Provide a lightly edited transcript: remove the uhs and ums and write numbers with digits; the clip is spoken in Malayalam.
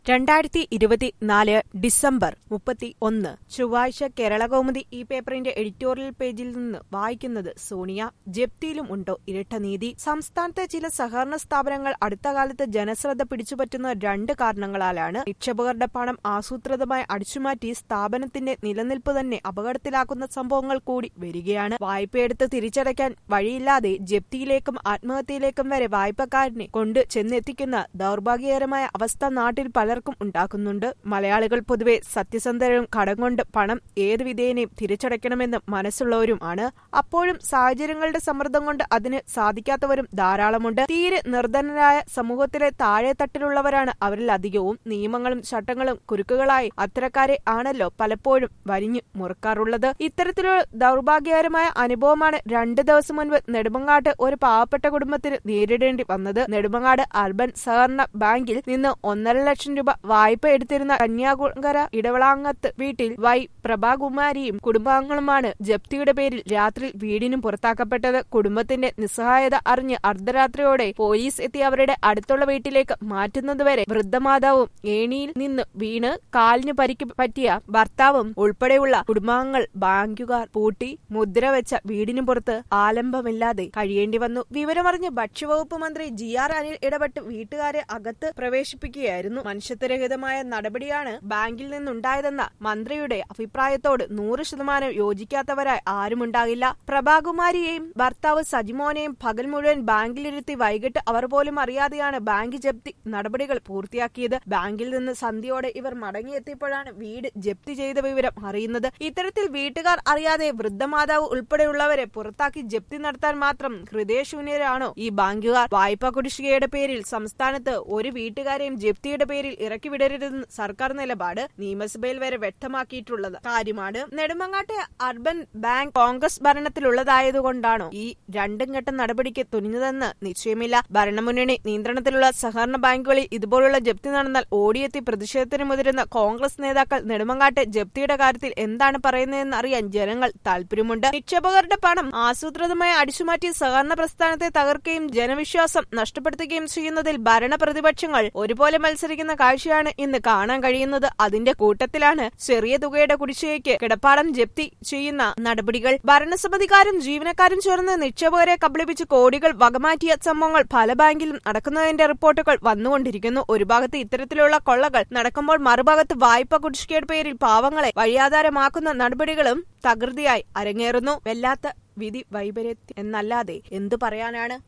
2024 ഡിസംബർ 31 ചൊവ്വാഴ്ച കേരളകൗമുദി ഈ പേപ്പറിന്റെ എഡിറ്റോറിയൽ പേജിൽ നിന്ന് വായിക്കുന്നത് സോണിയ. ജപ്തിയിലും ഉണ്ടോ ഇരട്ട നീതി? സംസ്ഥാനത്തെ ചില സഹകരണ സ്ഥാപനങ്ങൾ അടുത്ത കാലത്ത് ജനശ്രദ്ധ പിടിച്ചുപറ്റുന്ന രണ്ട് കാരണങ്ങളാലാണ്. നിക്ഷേപകരുടെ പണം ആസൂത്രിതമായി അടിച്ചുമാറ്റി സ്ഥാപനത്തിന്റെ നിലനിൽപ്പ് തന്നെ അപകടത്തിലാക്കുന്ന സംഭവങ്ങൾ കൂടി വരികയാണ്. വായ്പയെടുത്ത് തിരിച്ചടയ്ക്കാൻ വഴിയില്ലാതെ ജപ്തിയിലേക്കും ആത്മഹത്യയിലേക്കും വരെ വായ്പക്കാരനെ കൊണ്ട് ചെന്നെത്തിക്കുന്ന ദൗർഭാഗ്യകരമായ അവസ്ഥ നാട്ടിൽ പലർക്കും ഉണ്ടാക്കുന്നുണ്ട്. മലയാളികൾ പൊതുവെ സത്യസന്ധരും കടം കൊണ്ട് പണം ഏത് വിധേനയും തിരിച്ചടയ്ക്കണമെന്ന് മനസ്സുള്ളവരും ആണ്. അപ്പോഴും സാഹചര്യങ്ങളുടെ സമ്മർദ്ദം കൊണ്ട് അതിന് സാധിക്കാത്തവരും ധാരാളമുണ്ട്. തീരെ നിർധനരായ സമൂഹത്തിലെ താഴെത്തട്ടിലുള്ളവരാണ് അവരിൽ അധികവും. നിയമങ്ങളും ചട്ടങ്ങളും കുരുക്കുകളായി അത്തരക്കാരെ ആണല്ലോ പലപ്പോഴും വരിഞ്ഞു മുറുക്കാറുള്ളത്. ഇത്തരത്തിലുള്ള ദൗർഭാഗ്യകരമായ അനുഭവമാണ് 2 ദിവസം മുൻപ് നെടുമങ്ങാട്ട് ഒരു പാവപ്പെട്ട കുടുംബത്തിന് നേരിടേണ്ടി വന്നത്. നെടുമങ്ങാട് അർബൻ സഹകരണ ബാങ്കിൽ നിന്ന് 1.5 ലക്ഷം രൂപ വായ്പ എടുത്തിരുന്ന കന്യാകുളങ്ങര ഇടവളാങ്ങത്ത് വീട്ടിൽ വൈ പ്രഭാകുമാരിയും കുടുംബാംഗങ്ങളുമാണ് ജപ്തിയുടെ പേരിൽ രാത്രി വീടിനും പുറത്താക്കപ്പെട്ടത്. കുടുംബത്തിന്റെ നിസ്സഹായത അറിഞ്ഞ് അർദ്ധരാത്രിയോടെ പോലീസ് എത്തി അവരുടെ അടുത്തുള്ള വീട്ടിലേക്ക് മാറ്റുന്നതുവരെ വൃദ്ധമാതാവും ഏണിയിൽ നിന്ന് വീണ് കാലിന് പരിക്ക് പറ്റിയ ഭർത്താവും ഉൾപ്പെടെയുള്ള കുടുംബാംഗങ്ങൾ ബാങ്കുകാർ പൂട്ടി മുദ്ര വെച്ച വീടിനു പുറത്ത് ആലംബമില്ലാതെ കഴിയേണ്ടി വന്നു. വിവരമറിഞ്ഞ് ഭക്ഷ്യവകുപ്പ് മന്ത്രി GR അനിൽ ഇടപെട്ട് വീട്ടുകാരെ അകത്ത് പ്രവേശിപ്പിക്കുകയായിരുന്നു. മനുഷ്യത്വരഹിതമായ നടപടിയാണ് ബാങ്കിൽ നിന്നുണ്ടായതെന്ന മന്ത്രിയുടെ അഭിപ്രായത്തോട് 100% യോജിക്കാത്തവരായി ആരുമുണ്ടാകില്ല. പ്രഭാകുമാരിയെയും ഭർത്താവ് സജിമോനെയും പകൽ മുഴുവൻ ബാങ്കിലിരുത്തി വൈകിട്ട് അവർ പോലും അറിയാതെയാണ് ബാങ്ക് ജപ്തി നടപടികൾ പൂർത്തിയാക്കിയത്. ബാങ്കിൽ നിന്ന് സന്ധ്യയോടെ ഇവർ മടങ്ങിയെത്തിയപ്പോഴാണ് വീട് ജപ്തി ചെയ്ത വിവരം അറിയുന്നത്. ഇത്തരത്തിൽ വീട്ടുകാർ അറിയാതെ വൃദ്ധമാതാവ് ഉൾപ്പെടെയുള്ളവരെ പുറത്താക്കി ജപ്തി നടത്താൻ മാത്രം ഹൃദയശൂന്യരാണോ ഈ ബാങ്കുകാർ? വായ്പാ കുടിശ്ശികയുടെ പേരിൽ സംസ്ഥാനത്ത് ഒരു വീട്ടുകാരെയും ജപ്തിയുടെ പേരിൽ ഇറക്കി വിടരുതെന്ന് സർക്കാർ നിലപാട് നിയമസഭയിൽ വരെ വ്യക്തമാക്കിയിട്ടുള്ളത് കാര്യമാണ്. നെടുമങ്ങാട്ടെ അർബൻ ബാങ്ക് കോൺഗ്രസ് ഭരണത്തിലുള്ളതായതുകൊണ്ടാണോ ഈ രണ്ടും ഘട്ട നടപടിക്ക് തുനിഞ്ഞതെന്ന് നിശ്ചയമില്ല. ഭരണമുന്നണി നിയന്ത്രണത്തിലുള്ള സഹകരണ ബാങ്കുകളിൽ ഇതുപോലുള്ള ജപ്തി നടന്നാൽ ഓടിയെത്തി പ്രതിഷേധത്തിന് മുതിരുന്ന കോൺഗ്രസ് നേതാക്കൾ നെടുമങ്ങാട്ടെ ജപ്തിയുടെ കാര്യത്തിൽ എന്താണ് പറയുന്നതെന്ന് അറിയാൻ ജനങ്ങൾ താല്പര്യമുണ്ട്. നിക്ഷേപകരുടെ പണം ആസൂത്രിതമായി അടിച്ചുമാറ്റി സഹകരണ പ്രസ്ഥാനത്തെ തകർക്കുകയും ജനവിശ്വാസം നഷ്ടപ്പെടുത്തുകയും ചെയ്യുന്നതിൽ ഭരണ പ്രതിപക്ഷങ്ങൾ ഒരുപോലെ മത്സരിക്കുന്ന കാഴ്ചയാണ് ഇന്ന് കാണാൻ കഴിയുന്നത്. അതിന്റെ കൂട്ടത്തിലാണ് ചെറിയ തുകയുടെ കുടിശ്ശികയ്ക്ക് കിടപ്പാടം ജപ്തി ചെയ്യുന്ന നടപടികൾ. ഭരണസമിതിക്കാരും ജീവനക്കാരും ചേർന്ന് നിക്ഷേപകരെ കബളിപ്പിച്ച് കോടികൾ വകമാറ്റിയ സംഭവങ്ങൾ പല ബാങ്കിലും നടക്കുന്നതിന്റെ റിപ്പോർട്ടുകൾ വന്നുകൊണ്ടിരിക്കുന്നു. ഒരു ഭാഗത്ത് ഇത്തരത്തിലുള്ള കൊള്ളകൾ നടക്കുമ്പോൾ മറുഭാഗത്ത് വായ്പ കുടിശ്ശികയുടെ പേരിൽ പാവങ്ങളെ വഴിയാധാരമാക്കുന്ന നടപടികളും തകൃതിയായി അരങ്ങേറുന്നു. വല്ലാത്ത വിധി വൈപര്യത്യം എന്നല്ലാതെ എന്തു പറയാനാണ്?